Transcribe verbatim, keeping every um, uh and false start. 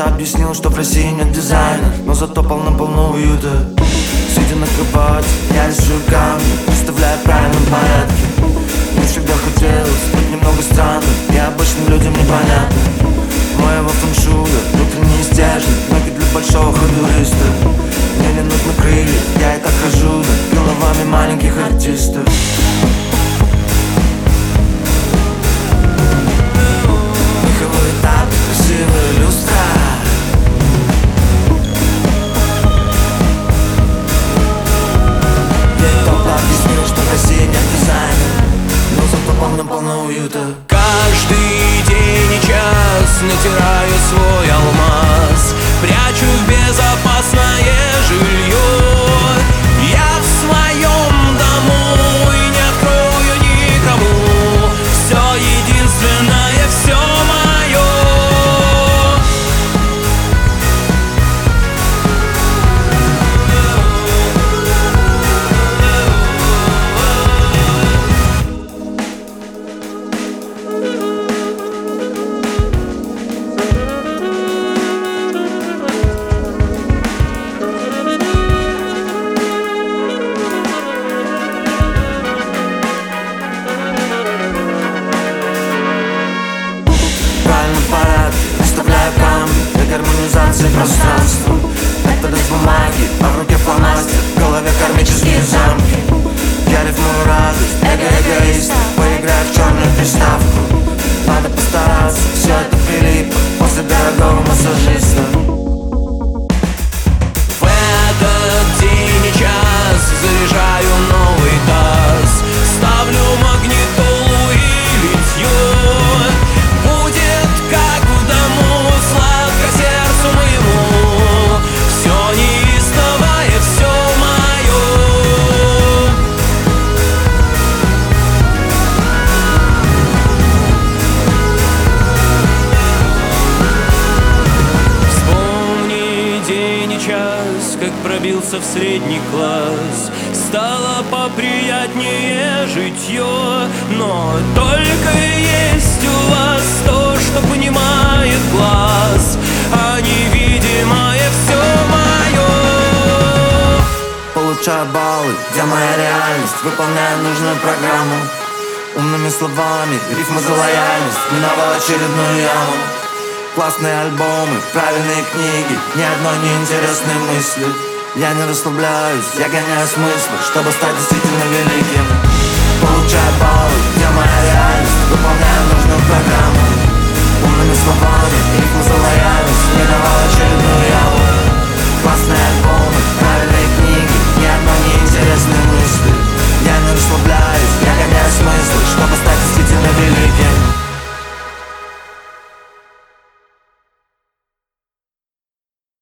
Кто-то объяснил, что в России нет дизайна, но зато полно-полно уюта. Сидя на кровати, я рисую камни, представляя в правильном порядке. Мне всегда хотелось быть немного странным и обычным людям непонятным. Моего фэншуя внутренний стержень, ноги для большого ходуриста. Мне не нужны крылья, я и так хожу над головами маленьких артистов. Меховой этап, красивая люстра. Ей кто-то объяснил, что в России нет дизайна, но зато полно-полно уюта. Каждый день и час натираю свой алмаз, прячу в безопасное жилье. Я в своем дому и не открою никому. Все единственное, все мое. Гармонизации пространства. Это лист бумаги, а в руке фломастер, в голове кармические замки. Я рифмую радость, эго-эгоист, поиграю в черную приставку. Надо постараться, все это прилипло после дорогого массажиста. В этот день и час заряжаю новый таз, ставлю магнитолу и литье. Будет как в дому, сладко сердцу моему. Все неистовое, все мое. Вспомни день и час, как пробился в средний класс. Стало поприятнее житье, но только есть у вас то, что понимает глаз, а невидимое все мое. Получаю баллы, где моя реальность, выполняю нужную программу. Умными словами, рифмы за лояльность, миновал очередную яму. Классные альбомы, правильные книги, ни одной неинтересной мысли. Я не расслабляюсь, я гоняю смыслы, чтобы стать действительно великим.